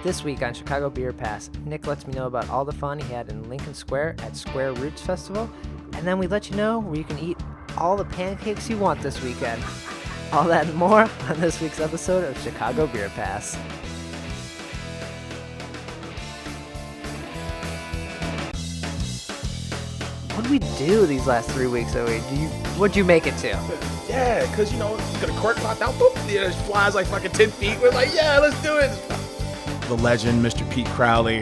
This week on Chicago Beer Pass, Nick lets me know about all the fun he had in Lincoln Square at Square Roots Festival, and then we let you know where you can eat all the pancakes you want this weekend. All that and more on this week's episode of Chicago Beer Pass. What did we do these last 3 weeks? What'd you make it to? Yeah, because, you know, it's going to cork pop out, boop, it flies like fucking 10 feet. We're like, yeah, let's do it. The legend, Mr. Pete Crowley.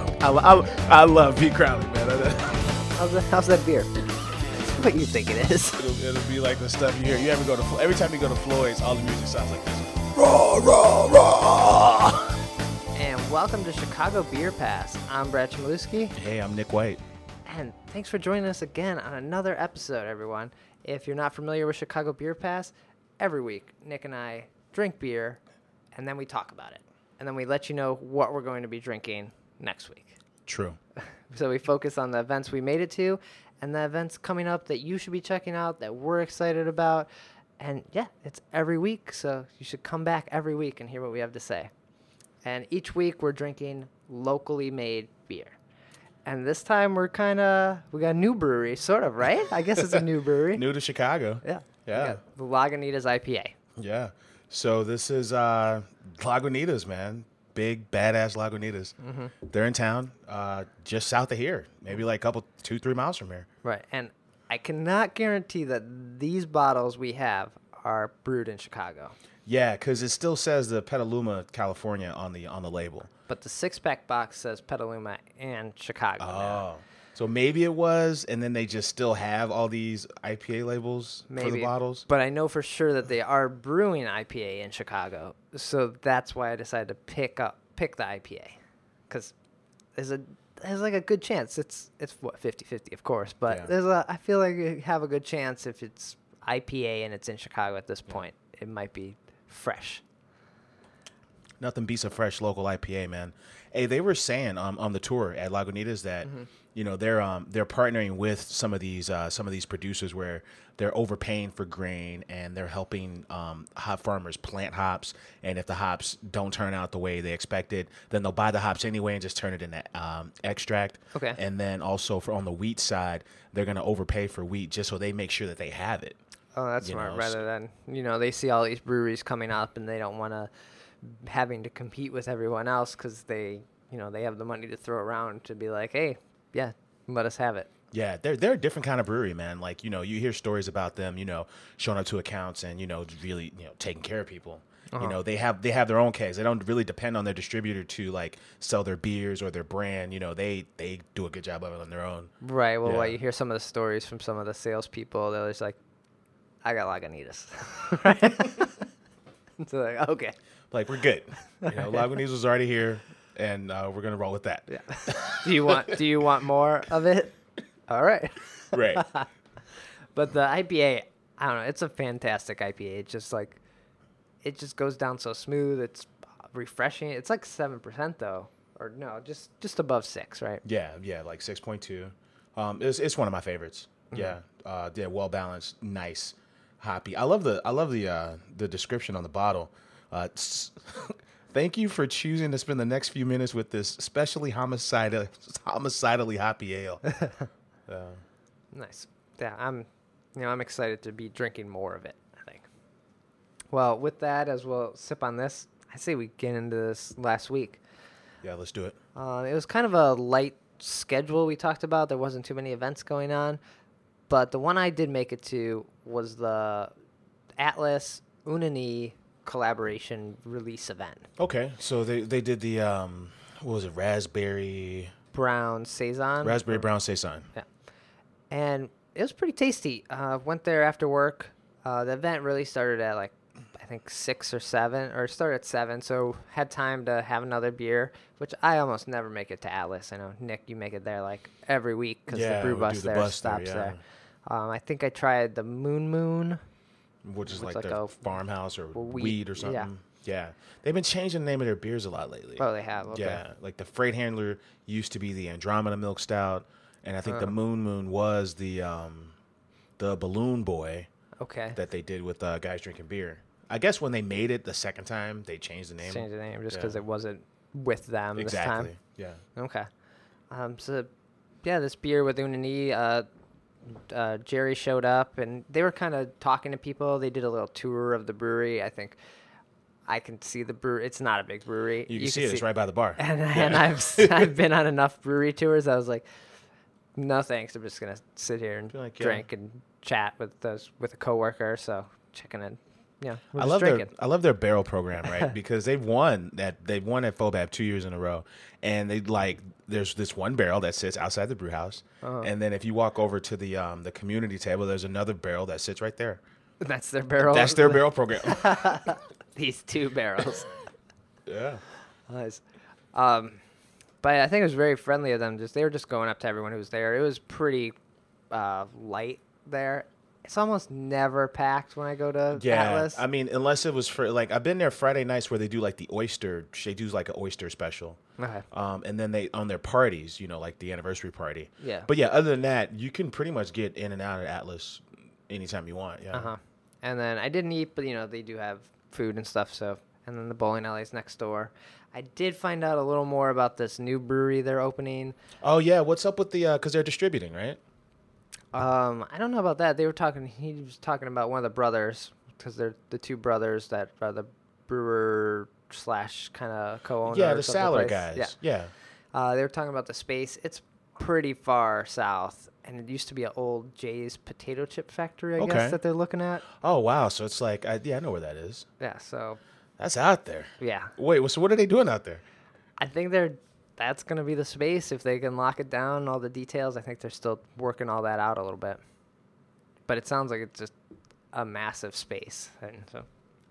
I love Pete Crowley, man. How's that beer? What you think it is? It'll be like the stuff you hear. You ever go to every time you go to Floyd's, all the music sounds like this. Raw, raw, raw. And welcome to Chicago Beer Pass. I'm Brad Chmielewski. Hey, I'm Nick White. And thanks for joining us again on another episode, everyone. If you're not familiar with Chicago Beer Pass, every week Nick and I drink beer, and then we talk about it. And then we let you know what we're going to be drinking next week. True. So we focus on the events we made it to, and the events coming up that you should be checking out, that we're excited about. And yeah, it's every week, so you should come back every week and hear what we have to say. And each week we're drinking locally made beer. And this time we got a new brewery, sort of, right? I guess it's a new brewery. New to Chicago. Yeah. Yeah. The Lagunitas IPA. Yeah. So this is Lagunitas, man. Big, badass Lagunitas. Mm-hmm. They're in town, just south of here, maybe like a couple, 2-3 miles from here. Right. And I cannot guarantee that these bottles we have are brewed in Chicago. Yeah, because it still says the Petaluma, California on the label. But the 6-pack box says Petaluma and Chicago. Oh. So maybe it was, and then they just still have all these IPA labels for the bottles? But I know for sure that they are brewing IPA in Chicago. So that's why I decided to pick the IPA. Because there's like a good chance. It's what, 50-50, of course. But I feel like you have a good chance if it's IPA and it's in Chicago at this point. It might be fresh. Nothing beats a fresh local IPA, man. Hey, they were saying on the tour at Lagunitas that you know they're partnering with some of these producers where they're overpaying for grain and they're helping hop farmers plant hops, and if the hops don't turn out the way they expected, then they'll buy the hops anyway and just turn it into extract. Okay. And then also on the wheat side, they're going to overpay for wheat just so they make sure that they have it. Oh, that's smart. Rather than, they see all these breweries coming up and they don't want to having to compete with everyone else because they have the money to throw around to be like, hey, yeah, let us have it. Yeah, they're a different kind of brewery, man. Like, you hear stories about them, showing up to accounts and, really, taking care of people. Uh-huh. They have their own kegs. They don't really depend on their distributor to like sell their beers or their brand. They do a good job of it on their own. Right. Well, you hear some of the stories from some of the salespeople. They're just like, I got Lagunitas. Right? So like, okay. Like, we're good. Lagunitas was already here, and we're gonna roll with that. Yeah. Do you want more of it? All right. Right. But the IPA, I don't know. It's a fantastic IPA. It just goes down so smooth. It's refreshing. It's like 7% though, or no, just above 6, right? Yeah, like 6.2. It's one of my favorites. Mm-hmm. Yeah, well balanced, nice, hoppy. I love the description on the bottle. Thank you for choosing to spend the next few minutes with this especially homicidally hoppy ale. Nice. Yeah, I'm excited to be drinking more of it, I think. Well, with that, as we'll sip on this, I say we get into this last week. Yeah, let's do it. It was kind of a light schedule we talked about. There wasn't too many events going on. But the one I did make it to was the Atlas Unani collaboration release event. Okay, so they did the what was it, raspberry brown saison? Raspberry brown saison. Yeah, and it was pretty tasty. Went there after work. The event really started at I think 6 or 7, or started at 7. So had time to have another beer, which I almost never make it to Atlas. I know Nick, you make it there like every week because the brew bus there stops there. I think I tried the Moon. Which is like the farmhouse or weed or something. Yeah. They've been changing the name of their beers a lot lately. Oh, they have? Okay. Yeah. Like the Freight Handler used to be the Andromeda Milk Stout. And I think the Moon was the Balloon Boy. Okay. That they did with Guys Drinking Beer. I guess when they made it the second time, they changed the name. Just because it wasn't with them this time. Exactly. Yeah. Okay. So, yeah, this beer with Unani, Jerry showed up, and they were kind of talking to people. They did a little tour of the brewery. I think I can see the brewery. It's not a big brewery. You can see it. It's right by the bar. And I've been on enough brewery tours. I was like, no thanks. I'm just gonna sit here and drink and chat with a coworker. So checking in. Yeah, I love their barrel program, right? Because they've won at FOBAB 2 years in a row, and there's this one barrel that sits outside the brew house, and then if you walk over to the community table, there's another barrel that sits right there. That's their barrel. That's their barrel program. These 2 barrels. Yeah. Nice. But I think it was very friendly of them. They were just going up to everyone who was there. It was pretty light there. It's almost never packed when I go to Atlas. I mean, unless it was for I've been there Friday nights where they do like the oyster. They do like an oyster special. Okay. And then they on their parties, like the anniversary party. Yeah. But yeah, other than that, you can pretty much get in and out of Atlas anytime you want. Yeah. And then I didn't eat, but they do have food and stuff. So, and then the bowling alley's next door. I did find out a little more about this new brewery they're opening. Oh yeah, what's up with the? Because they're distributing, right? I don't know about that. He was talking about one of the brothers, because they're the 2 brothers that are the brewer / kind of co-owner. Yeah, the Saller guys. Yeah. They were talking about the space. It's pretty far south, and it used to be an old Jay's potato chip factory, I guess, that they're looking at. Oh, wow. So it's like, I know where that is. Yeah, so. That's out there. Yeah. Wait, so what are they doing out there? I think that's going to be the space if they can lock it down, all the details. I think they're still working all that out a little bit. But it sounds like it's just a massive space. And so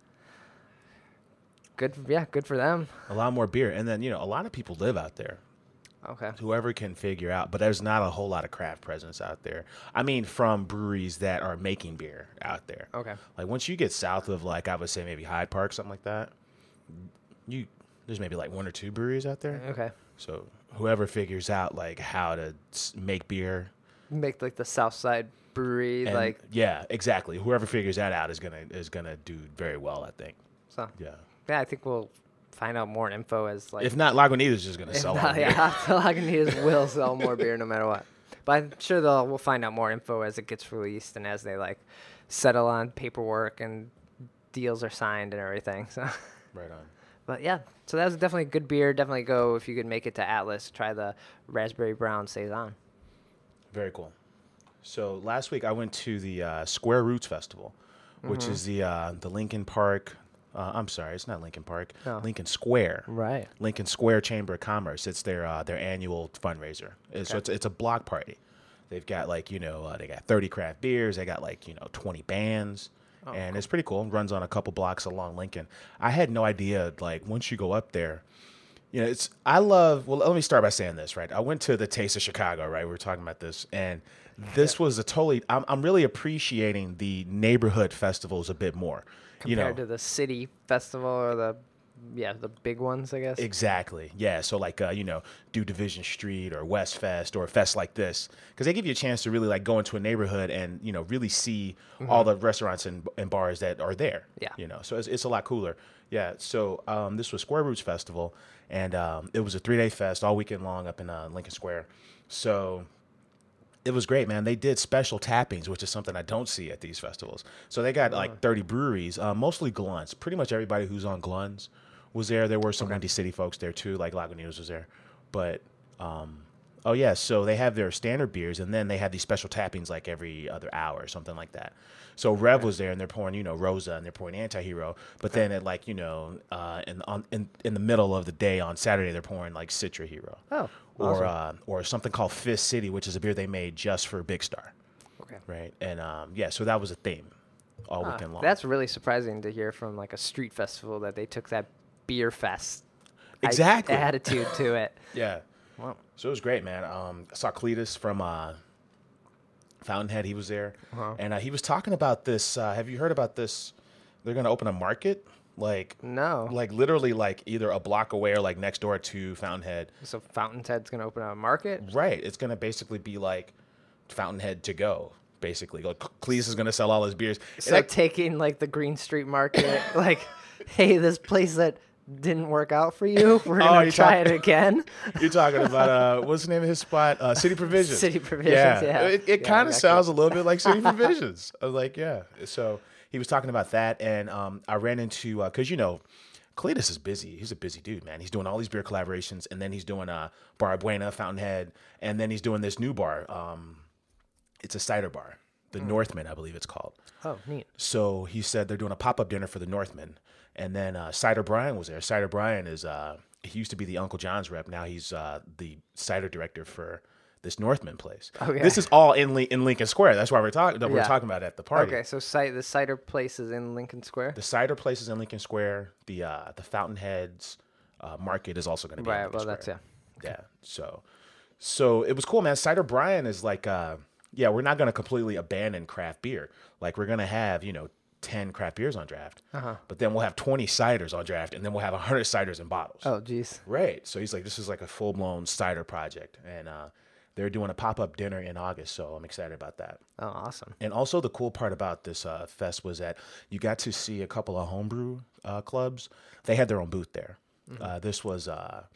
good for them. A lot more beer. And then, a lot of people live out there. Okay. Whoever can figure out. But there's not a whole lot of craft presence out there. I mean, from breweries that are making beer out there. Okay. Like, once you get south of, I would say maybe Hyde Park, something like that, there's maybe 1 or 2 breweries out there. Okay. So whoever figures out how to make beer, make the South Side Brewery, yeah, exactly. Whoever figures that out is gonna do very well, I think. So yeah, I think we'll find out more info as if not, Lagunitas is gonna sell more beer. Yeah, Lagunitas will sell more beer no matter what. But I'm sure we'll find out more info as it gets released and as they settle on paperwork and deals are signed and everything. So right on. But yeah, so that was definitely a good beer. Definitely go if you could make it to Atlas. Try the Raspberry Brown Saison. Very cool. So last week I went to the Square Roots Festival, which is the Lincoln Park. I'm sorry, it's not Lincoln Park. No. Lincoln Square. Right. Lincoln Square Chamber of Commerce. It's their annual fundraiser. So it's a block party. They've got they got 30 craft beers. They got 20 bands. And it's pretty cool. It runs on a couple blocks along Lincoln. I had no idea, once you go up there, well, let me start by saying this, right? I went to the Taste of Chicago, right? We were talking about this. And this was I'm really appreciating the neighborhood festivals a bit more. Compared to the city festival or the big ones, I guess. Exactly. Yeah. So do Division Street or West Fest or a fest like this, because they give you a chance to really go into a neighborhood and really see all the restaurants and bars that are there. Yeah. So it's a lot cooler. Yeah. So this was Square Roots Festival, and it was a 3-day fest all weekend long up in Lincoln Square. So it was great, man. They did special tappings, which is something I don't see at these festivals. So they got 30 breweries, mostly Glunts. Pretty much everybody who's on Glunts was there. There were some Windy City folks there too, like Lagunitas was there. But so they have their standard beers, and then they have these special tappings every other hour or something like that. So Rev was there, and they're pouring Rosa, and they're pouring Anti-Hero. But then at in the middle of the day on Saturday, they're pouring Citra Hero. Oh, awesome. Or something called Fist City, which is a beer they made just for Big Star. Okay. Right, and so that was a theme all weekend long. That's really surprising to hear from a street festival that they took that beer fest attitude to it. Yeah. Wow. So it was great, man. I saw Cletus from Fountainhead. He was there, and he was talking about this. Have you heard about this? They're going to open a market, no, literally either a block away or next door to Fountainhead. So Fountainhead's going to open a market, right? It's going to basically be Fountainhead to go. Basically, Cletus is going to sell all his beers. So taking the Green Street Market, hey, this place that didn't work out for you. We're Oh, gonna you're try talking- it again. You're talking about what's the name of his spot? City Provisions. City Provisions, yeah. It Yeah, kind of exactly. sounds a little bit like City Provisions. I was like, yeah. So he was talking about that, and I ran into because Cletus is busy. He's a busy dude, man. He's doing all these beer collaborations, and then he's doing Bar Buena, Fountainhead, and then he's doing this new bar. It's a cider bar, the Northman, I believe it's called. Oh, neat. So he said they're doing a pop-up dinner for the Northmen. And then Cider Brian was there. Cider Brian is, he used to be the Uncle John's rep. Now he's the cider director for this Northman place. Okay. This is all in Lincoln Square. That's why we're talking about it at the party. Okay, so the cider place is in Lincoln Square. The cider place is in Lincoln Square. The Fountainheads market is also going to be in Right. Lincoln Well, Square. that's Yeah. So it was cool, man. Cider Brian is like, we're not going to completely abandon craft beer. Like we're going to have, 10 craft beers on draft, but then we'll have 20 ciders on draft, and then we'll have 100 ciders in bottles. Oh, geez. Right. So he's like, this is like a full blown cider project, and they're doing a pop up dinner in August. So I'm excited about that. Oh, awesome. And also the cool part about this fest was that you got to see a couple of homebrew clubs. They had their own booth there. This was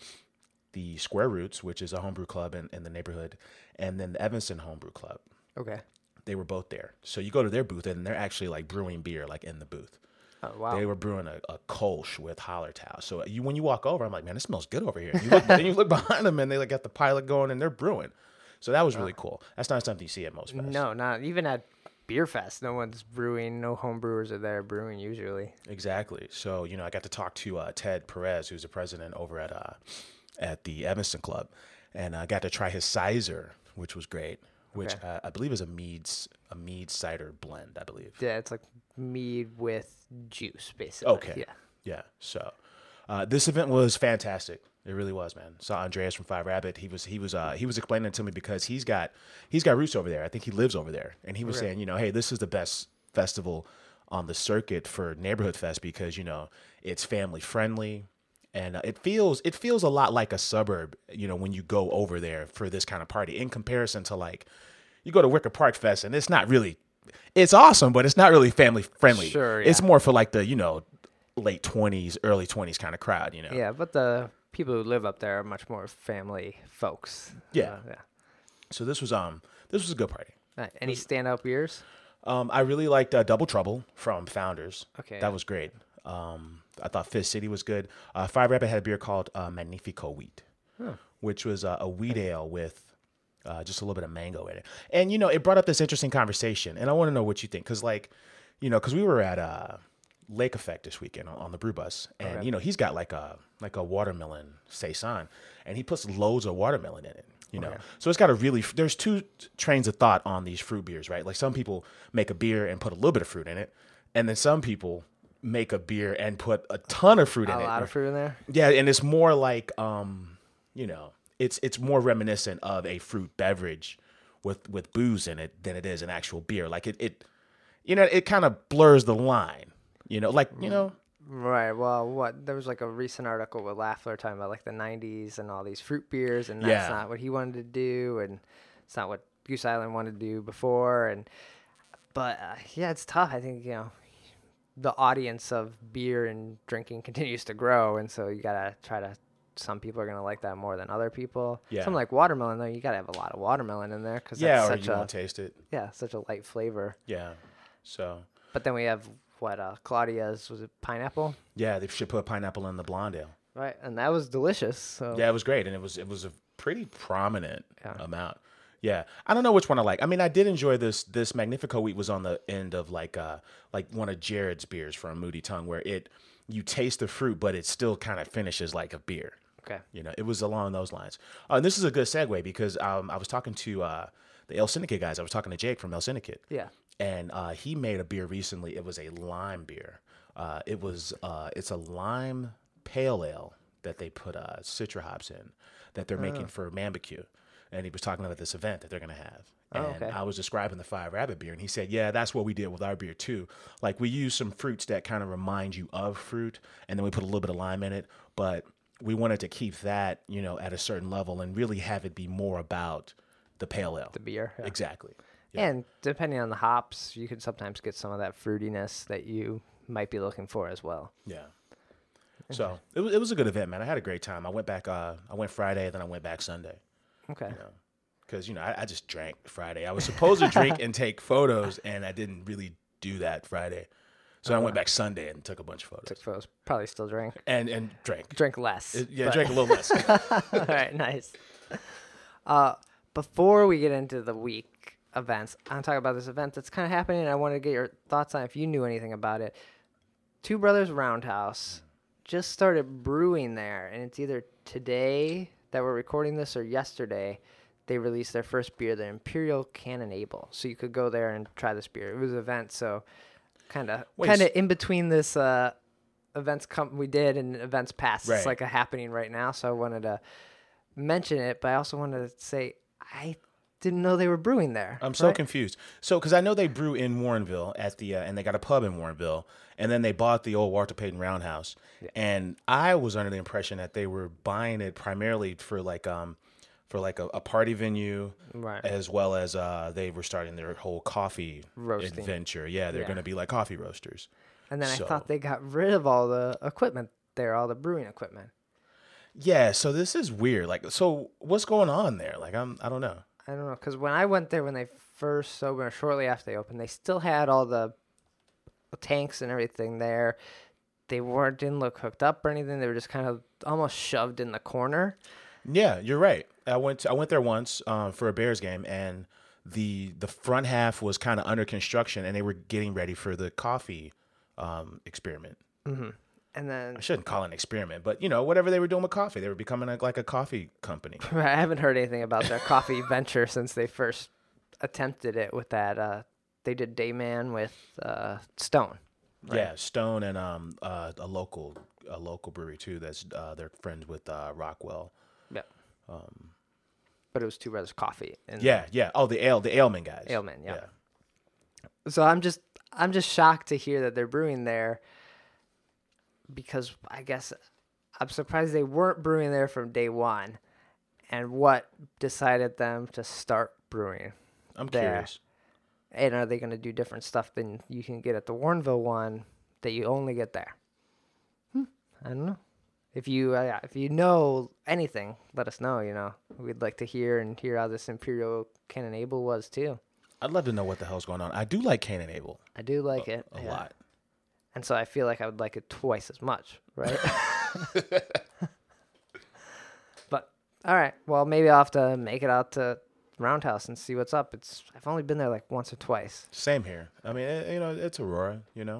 the Square Roots, which is a homebrew club in the neighborhood, and then the Evanston Homebrew Club. Okay. They were both there. So you go to their booth, and they're actually like brewing beer like in the booth. Oh, wow. They were brewing a Kolsch with Hallertau. So when you walk over, I'm like, man, this smells good over here. Then you look behind them, and they like got the pilot going, and they're brewing. So that was really cool. That's not something you see at most fests. No, not even at Beer Fest. No one's brewing. No home brewers are there brewing usually. Exactly. So I got to talk to Ted Perez, who's the president over at the Evanston Club, and I got to try his Sizer, which was great. Which Okay. I believe is a mead cider blend. I believe. Yeah, it's like mead with juice, basically. Okay. Yeah. Yeah. So this event was fantastic. It really was, man. Saw Andreas from Five Rabbit. He was explaining it to me because he's got roots over there. I think he lives over there, and he was saying, hey, this is the best festival on the circuit for Neighborhood Fest because it's family friendly. And it feels a lot like a suburb, when you go over there for this kind of party in comparison to like you go to Wicker Park Fest and it's awesome, but it's not really family friendly. Sure, yeah. It's more for like the, late 20s, early 20s kind of crowd, Yeah, but the people who live up there are much more family folks. Yeah. Yeah. So this was a good party. Any standout beers? I really liked Double Trouble from Founders. Okay. That was great. I thought Fizz City was good. Five Rabbit had a beer called Magnifico Wheat, which was a wheat ale with just a little bit of mango in it. And, it brought up this interesting conversation. And I want to know what you think. Because, because we were at Lake Effect this weekend on the brew bus. And, he's got like a watermelon saison. And he puts loads of watermelon in it. So it's got there's two trains of thought on these fruit beers, right? Like some people make a beer and put a little bit of fruit in it. And then some people make a beer and put a ton of fruit in it. A lot of fruit in there? Yeah, and it's more like it's more reminiscent of a fruit beverage with booze in it than it is an actual beer. Like it kind of blurs the line. Right. Well, there was like a recent article with Lafleur talking about like the 90s and all these fruit beers, and that's not what he wanted to do, and it's not what Goose Island wanted to do before. But it's tough. I think the audience of beer and drinking continues to grow, and so you gotta try to. Some people are gonna like that more than other people. Yeah. Something like watermelon, though, you gotta have a lot of watermelon in there because or that's you won't taste it. such a light flavor. Yeah. So. But then we have Claudia's, was it pineapple? Yeah, they should put pineapple in the blonde ale. Right, and that was delicious. So Yeah, it was great, and it was a pretty prominent amount. Yeah, I don't know which one I like. I mean, I did enjoy this. This Magnifico Wheat was on the end of like one of Jared's beers from Moody Tongue, where you taste the fruit, but it still kind of finishes like a beer. Okay. It was along those lines. And this is a good segue because I was talking to the El Syndicate guys. I was talking to Jake from El Syndicate. Yeah. And he made a beer recently. It was a lime beer. It's a lime pale ale that they put citra hops in that they're making for Mambacue. And he was talking about this event that they're going to have. And I was describing the Five Rabbit beer, and he said, yeah, that's what we did with our beer too. Like we use some fruits that kind of remind you of fruit, and then we put a little bit of lime in it. But we wanted to keep that, at a certain level and really have it be more about the pale ale. The beer. Yeah. Exactly. And depending on the hops, you can sometimes get some of that fruitiness that you might be looking for as well. Yeah. So it was a good event, man. I had a great time. I went back. I went Friday, then I went back Sunday. Okay. Because I just drank Friday. I was supposed to drink and take photos, and I didn't really do that Friday. So I went back Sunday and took a bunch of photos. Took photos. Probably still drank. And drank. Drink less. Drank a little less. All right, nice. Before we get into the week events, I'm talking about this event that's kind of happening, and I wanted to get your thoughts on if you knew anything about it. Two Brothers Roundhouse just started brewing there, and it's either today that we're recording this or yesterday they released their first beer, the Imperial Canon Able. So you could go there and try this beer. It was an event, so kind of in between this events we did and events past. Right. It's like a happening right now, so I wanted to mention it, but I also wanted to say I didn't know they were brewing there. I'm so confused. So, because I know they brew in Warrenville at the, and they got a pub in Warrenville, and then they bought the old Walter Payton Roundhouse, and I was under the impression that they were buying it primarily for a party venue, Right. as well as they were starting their whole coffee Roasting. adventure. Yeah, they're going to be like coffee roasters. And then I thought they got rid of all the equipment there, all the brewing equipment. Yeah, so this is weird. Like, so what's going on there? Like, I don't know. I don't know, because when I went there when they first opened, or shortly after they opened, they still had all the tanks and everything there. They didn't look hooked up or anything. They were just kind of almost shoved in the corner. Yeah, you're right. I went there once for a Bears game, and the front half was kind of under construction, and they were getting ready for the coffee experiment. Mm-hmm. And then I shouldn't call it an experiment, but whatever they were doing with coffee, they were becoming like a coffee company. I haven't heard anything about their coffee venture since they first attempted it with that. They did Dayman with Stone. Right? Yeah, Stone and a local brewery too. That's they're friends with Rockwell. Yeah. But it was Two Brothers Coffee. Yeah. Oh, the Aleman guys. Aleman, yeah. So I'm just shocked to hear that they're brewing there, because I guess I'm surprised they weren't brewing there from day one, and what decided them to start brewing. I'm there. curious. And are they going to do different stuff than you can get at the Warrenville one that you only get there? I don't know. If you know anything, let us know. We'd like to hear how this Imperial Canon Able was too. I'd love to know what the hell's going on. I do like Canon Able. I do like it a lot. And so I feel like I would like it twice as much, right? But all right, well, maybe I'll have to make it out to Roundhouse and see what's up. I've only been there like once or twice. Same here. I mean, it's Aurora. Yeah.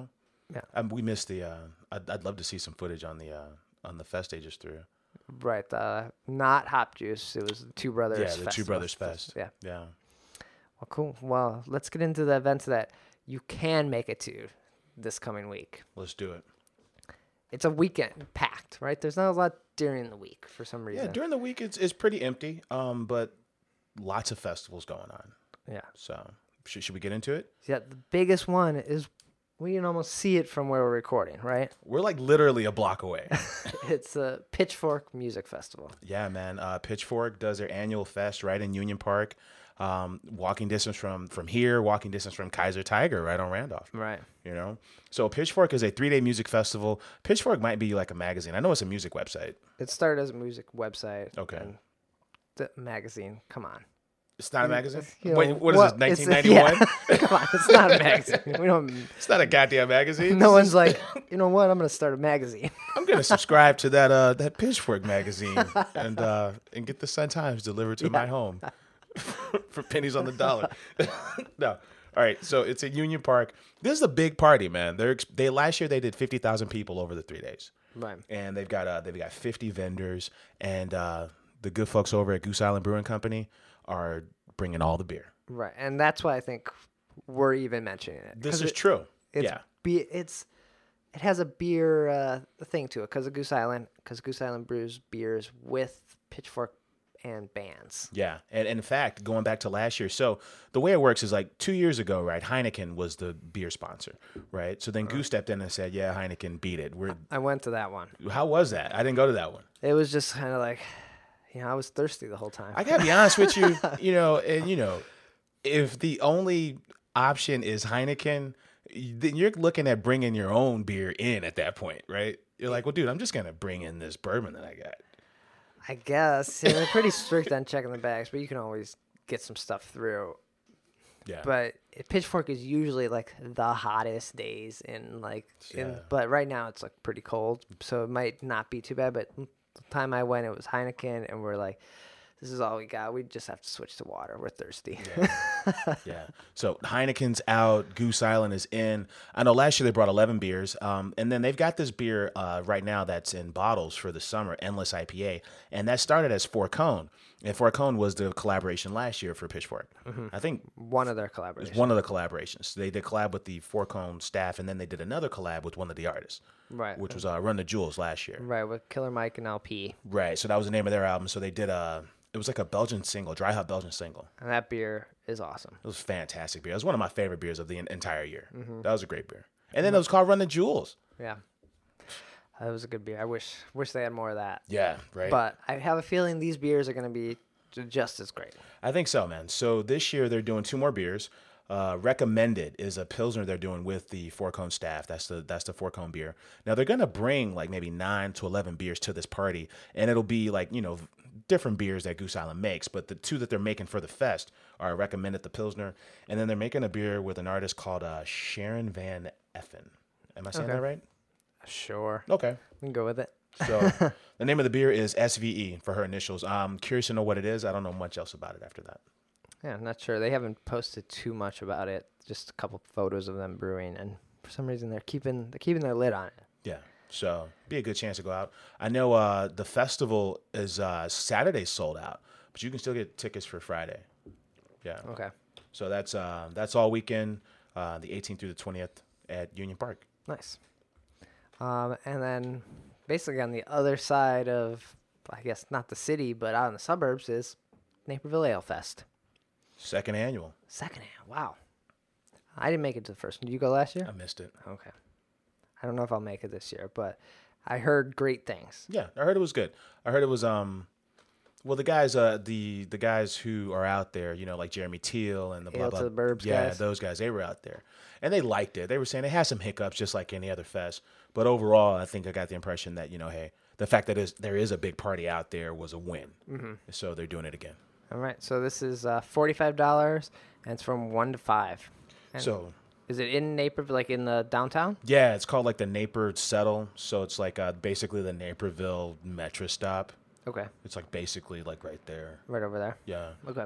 We missed the. I'd love to see some footage on the fest they just threw. Right. Not Hop Juice. It was the Two Brothers. Yeah, the Two Brothers Fest. Yeah. Yeah. Well, cool. Well, let's get into the events that you can make it to this coming week. Let's do it. It's a weekend packed, right? There's not a lot during the week for some reason. Yeah, during the week it's pretty empty. But lots of festivals going on. Yeah. So should we get into it? Yeah, the biggest one is we can almost see it from where we're recording, right? We're like literally a block away. It's a Pitchfork Music Festival. Yeah, man. Pitchfork does their annual fest right in Union Park. Walking distance from here, walking distance from Kaiser Tiger, right on Randolph. Right. So Pitchfork is a 3-day music festival. Pitchfork might be like a magazine. I know it's a music website. It started as a music website. Okay. And the magazine, come on. It's not a magazine? You know, Wait, what is this, 1991? Come on, it's not a magazine. We don't. It's not a goddamn magazine. No one's like, you know what? I'm going to start a magazine. I'm going to subscribe to that Pitchfork magazine and get the Sun Times delivered to my home for pennies on the dollar. No. All right, so it's at Union Park. This is a big party, man. They last year they did 50,000 people over the 3 days. Right. And they've got 50 vendors, and the good folks over at Goose Island Brewing Company are bringing all the beer. Right, and that's why I think we're even mentioning it. This is true. Yeah. It has a beer thing to it because Goose Island brews beers with Pitchfork and bands. Yeah, and in fact, going back to last year, so the way it works is like 2 years ago, right? Heineken was the beer sponsor, right? So then Goose stepped in and said, "Yeah, Heineken beat it." I went to that one. How was that? I didn't go to that one. It was just kind of like, I was thirsty the whole time. I gotta be honest with you, if the only option is Heineken, then you're looking at bringing your own beer in at that point, right? You're like, well, dude, I'm just gonna bring in this bourbon that I got. I guess. Yeah, they're pretty strict on checking the bags, but you can always get some stuff through. Yeah. But Pitchfork is usually like the hottest days but right now it's like pretty cold, so it might not be too bad. But the time I went, it was Heineken, and we're like, this is all we got. We just have to switch to water. We're thirsty. Yeah. So Heineken's out. Goose Island is in. I know last year they brought 11 beers. And then they've got this beer right now that's in bottles for the summer, Endless IPA. And that started as Four Cone. And Four Cone was the collaboration last year for Pitchfork. I think One of their collaborations. it was one of the collaborations. They did collab with the Four Cone staff, and then they did another collab with one of the artists. Right. Which was Run the Jewels last year. Right, with Killer Mike and LP. Right. So that was the name of their album. So they did it was like a Belgian single, dry hop Belgian single. And that beer is awesome. It was fantastic beer. It was one of my favorite beers of the entire year. That was a great beer. And then it was called Run the Jewels. Yeah. That was a good beer. I wish they had more of that. Yeah, right. But I have a feeling these beers are going to be just as great. I think so, man. So this year they're doing 2 more beers. Recommended is a Pilsner they're doing with the Four Cone staff. That's the Four Cone beer. Now they're going to bring like maybe 9 to 11 beers to this party, and it'll be like, different beers that Goose Island makes, but the 2 that they're making for the fest are Recommended, the Pilsner, and then they're making a beer with an artist called Sharon Van Effen. Am I saying that right? Sure. Okay. We can go with it. So the name of the beer is SVE for her initials. I'm curious to know what it is. I don't know much else about it after that. Yeah, I'm not sure. They haven't posted too much about it. Just a couple photos of them brewing, and for some reason they're keeping their lid on it. Yeah. So be a good chance to go out. I know the festival is Saturday sold out, but you can still get tickets for Friday. Yeah. Okay. So that's all weekend, the 18th through the 20th at Union Park. Nice. And then basically on the other side of, I guess not the city, but out in the suburbs is Naperville Ale Fest. Second annual. Wow. I didn't make it to the first one. Did you go last year? I missed it. Okay. I don't know if I'll make it this year, but I heard great things. Yeah, I heard it was good. I heard it was well, the guys the guys who are out there, like Jeremy Teal and the blah Ale blah. to the Burbs yeah, guys. those guys, they were out there. And they liked it. They were saying it had some hiccups just like any other fest, but overall, I think I got the impression that, hey, the fact that there is a big party out there was a win. Mm-hmm. So they're doing it again. All right. So this is $45 and it's from 1 to 5. And So is it in Naperville, like in the downtown? yeah, it's called like the Naper Settle. So it's like basically the Naperville Metro stop. Okay. It's like basically like right there. Right over there. Yeah. Okay.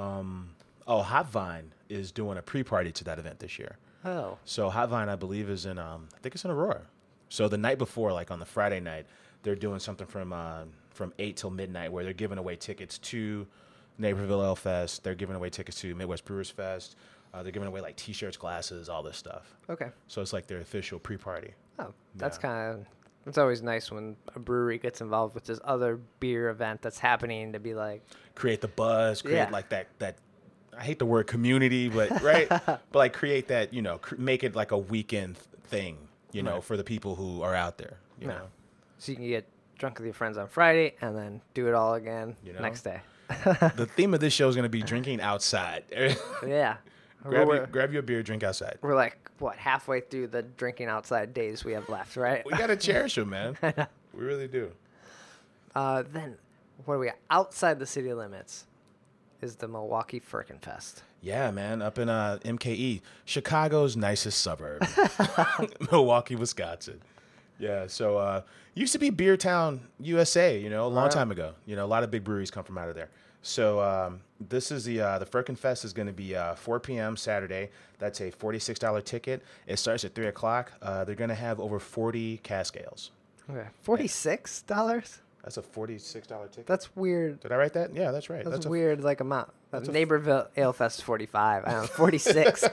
Hot Vine is doing a pre-party to that event this year. Oh. So Hot Vine, I believe, is in I think it's in Aurora. So the night before, like on the Friday night, they're doing something from 8 till midnight where they're giving away tickets to Naperville Ale Fest. They're giving away tickets to Midwest Brewers Fest. They're giving away like T-shirts, glasses, all this stuff. Okay. So it's like their official pre-party. Oh, that's Yeah. it's always nice when a brewery gets involved with this other beer event that's happening to be like, Create the buzz, create Yeah. like that I hate the word community, but right, but like create that, make it like a weekend thing, Right. for the people who are out there, you Yeah. know. so you can get drunk with your friends on Friday and then do it all again next day. The theme of this show is going to be drinking outside. Yeah. grab your beer, drink outside. We're like, halfway through the drinking outside days we have left, right? We got to cherish them, man. We really do. Then, what are we at? Outside the city limits is the Milwaukee Firkin Fest. Yeah, man, up in MKE, Chicago's nicest suburb, Milwaukee, Wisconsin. Yeah, so used to be Beer Town, USA, a long time ago. A lot of big breweries come from out of there. So this is the Firkin Fest is going to be 4 p.m. Saturday. That's a $46 ticket. It starts at 3 o'clock. They're going to have over 40 cask ales. Okay. $46? That's a $46 ticket. That's weird. Did I write that? Yeah, that's right. That's a weird amount. Naperville Ale Fest is 45. I don't know, 46.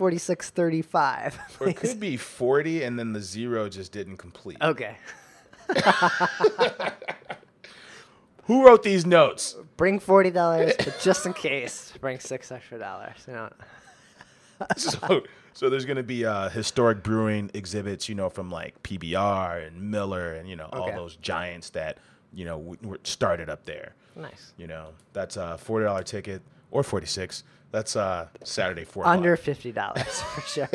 46.35. Or it could be 40 and then the zero just didn't complete. Okay. Who wrote these notes? Bring $40, but just in case, bring $6 extra. So there's going to be historic brewing exhibits, from like PBR and Miller and, all Okay. those giants that, were started up there. Nice. That's a $40 ticket or 46. That's Saturday, 4 Under o'clock. $50 for sure.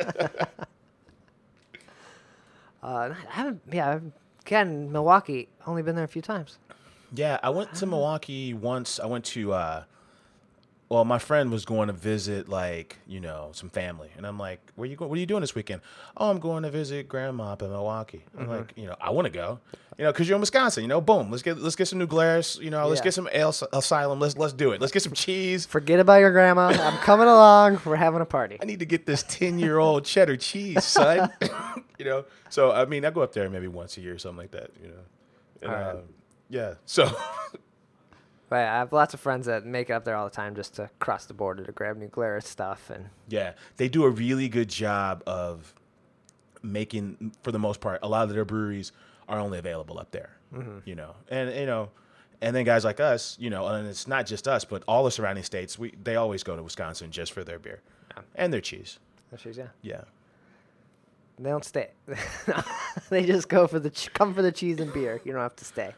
I haven't. Yeah, again, Milwaukee. Only been there a few times. Yeah, I went to Milwaukee once. I went to well, my friend was going to visit some family, and I'm like, "Where you going? What are you doing this weekend?" "Oh, I'm going to visit grandma up in Milwaukee." I'm like, I want to go, because you're in Wisconsin. Boom, let's get some New Glarus. Let's get some Ale Asylum. Let's do it. Let's get some cheese. Forget about your grandma. I'm coming along. We're having a party. I need to get this 10-year-old cheddar cheese, son. So I mean, I go up there maybe once a year or something like that. And, All right. yeah. So. But I have lots of friends that make it up there all the time just to cross the border to grab New Glarus stuff. And yeah, they do a really good job of making, for the most part, a lot of their breweries are only available up there. And then guys like us, and it's not just us, but all the surrounding states, they always go to Wisconsin just for their beer and their cheese. Yeah. Yeah. They don't stay. They just go for come for the cheese and beer. You don't have to stay.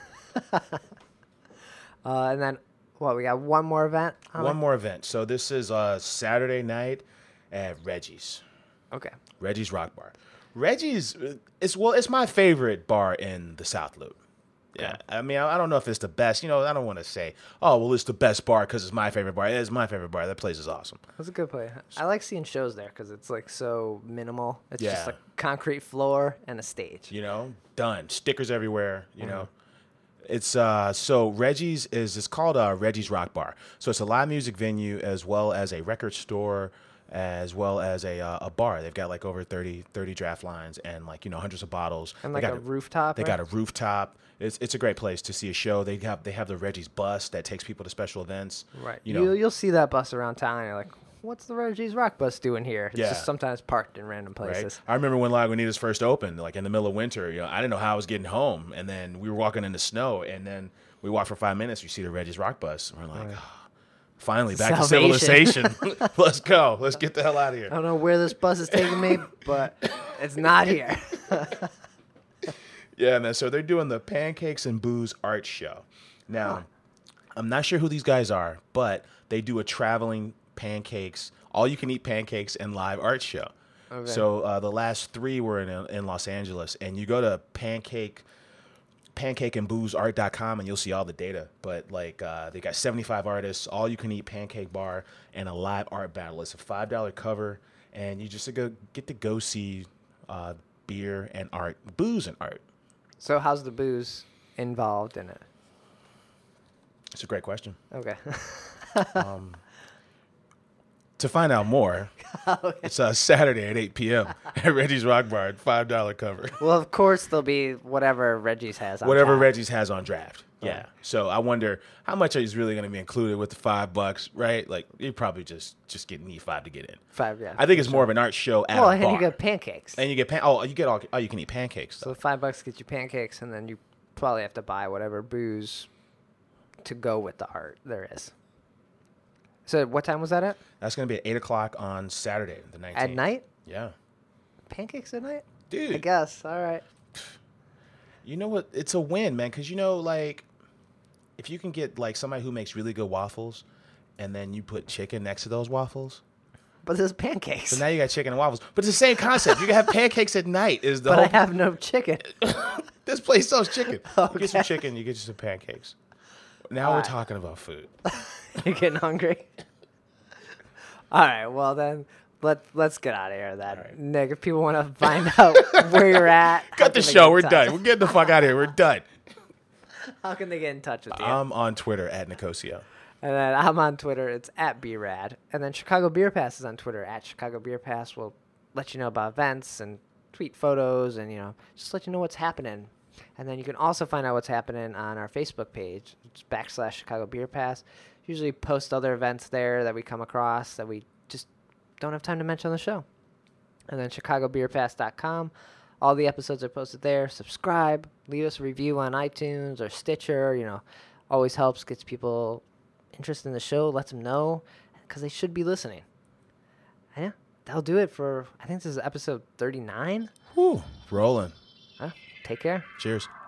And then, we got one more event? One more event. So this is Saturday night at Reggie's. Okay. Reggie's Rock Bar. Reggie's, it's my favorite bar in the South Loop. Yeah. I mean, I don't know if it's the best. I don't want to say, oh, well, it's the best bar because it's my favorite bar. It's my favorite bar. That place is awesome. That's a good place. I like seeing shows there because it's so minimal. It's just Yeah. a concrete floor and a stage. Done. Stickers everywhere, It's so Reggie's it's called Reggie's Rock Bar. So it's a live music venue as well as a record store, as well as a bar. They've got over 30 draft lines and hundreds of bottles. And they got a rooftop. They got a rooftop. It's a great place to see a show. They have the Reggie's bus that takes people to special events. Right. You'll see that bus around town. And you're like, what's the Reggie's Rock Bus doing here? It's just sometimes parked in random places. Right. I remember when Lagunitas first opened, in the middle of winter. I didn't know how I was getting home, and then we were walking in the snow, and then we walked for 5 minutes. You see the Reggie's Rock Bus, and we're like, finally back to civilization. Let's go. Let's get the hell out of here. I don't know where this bus is taking me, but it's not here. Yeah, man. So they're doing the Pancakes and Booze art show. Now, I'm not sure who these guys are, but they do a traveling pancakes, all-you-can-eat pancakes and live art show. Okay. So the last 3 were in Los Angeles, and you go to pancakeandboozeart.com and you'll see all the data. But they got 75 artists, all-you-can-eat pancake bar, and a live art battle. It's a $5 cover, and you just get to go see beer and art, booze and art. So how's the booze involved in it? It's a great question. Okay. To find out more, it's Saturday at 8 p.m. at Reggie's Rock Bar at $5 cover. Well, of course, there'll be whatever Reggie's has on Whatever draft. Reggie's has on draft. Yeah. So I wonder how much is really going to be included with the $5, right? You probably just need $5 to get in. $5, yeah. I think it's more of an art show at a bar. And you get pancakes. And you get you can eat pancakes. So $5 gets you pancakes, and then you probably have to buy whatever booze to go with the art there is. So what time was that at? That's going to be at 8 o'clock on Saturday, the 19th. At night? Yeah. Pancakes at night? Dude. I guess. All right. You know what? It's a win, man, because, if you can get, somebody who makes really good waffles and then you put chicken next to those waffles. But there's pancakes. So now you got chicken and waffles. But it's the same concept. You can have pancakes at night. But I have no chicken. This place sells chicken. Okay. You get some chicken, you get you some pancakes. Now we're talking about food. You're getting hungry? All right, well then, let's get out of here then. Right. Nick, if people want to find out where you're at. Cut the show. We're done. We're getting the fuck out of here. We're done. How can they get in touch with you? I'm on Twitter at Nicosio. And then I'm on Twitter. It's at BRAD. And then Chicago Beer Pass is on Twitter at Chicago Beer Pass. We'll let you know about events and tweet photos and, just let you know what's happening. And then you can also find out what's happening on our Facebook page. It's / Chicago Beer Pass. Usually post other events there that we come across that we just don't have time to mention on the show. And then chicagobeerpass.com. All the episodes are posted there. Subscribe. Leave us a review on iTunes or Stitcher. Always helps, gets people interested in the show, lets them know, because they should be listening. Yeah, that'll do it for, I think this is episode 39. Whew, rolling. Take care. Cheers.